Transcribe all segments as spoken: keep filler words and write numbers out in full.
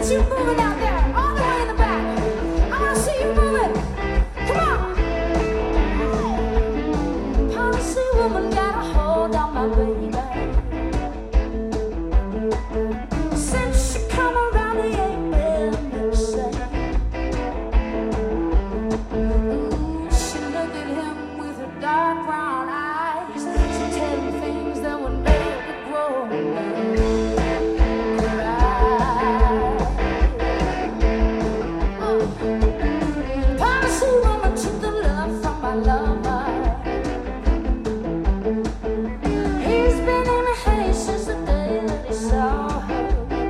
you moving out there, all the way in the back. I wanna see you moving. Come on. Policy woman got a hold on my baby. Since she come around, he ain't been the same. Ooh, she looked at him with her dark brown eyes. She tell him things that would never grow. Policy woman took the love from my lover. He's been in my head since the day that he saw her.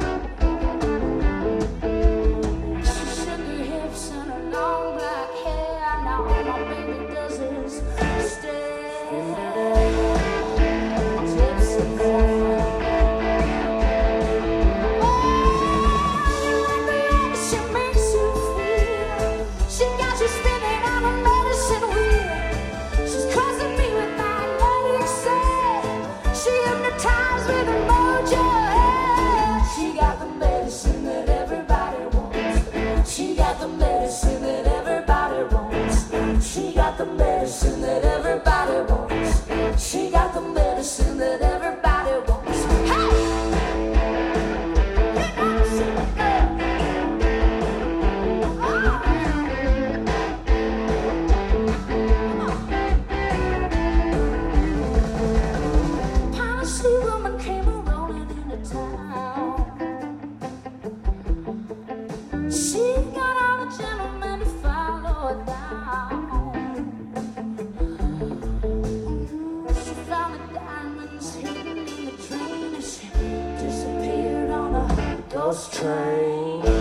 She shook her hips and her long black hair. Now all my baby does is stare. Gypsy woman. Oh, you like the way she makes you feel. She got you spinning on a medicine wheel. She's causing me with magnetic set. She hypnotized with her mojo. She got the medicine that everybody wants. She got the medicine that everybody wants. She got the medicine that everybody wants. She got the medicine that everybody wants. Hey! You gotta see the girl. Ah! Policy woman came a-rolling into town. She got all the gentlemen to follow her down. She found the diamonds hidden in the train, and she disappeared on a ghost train.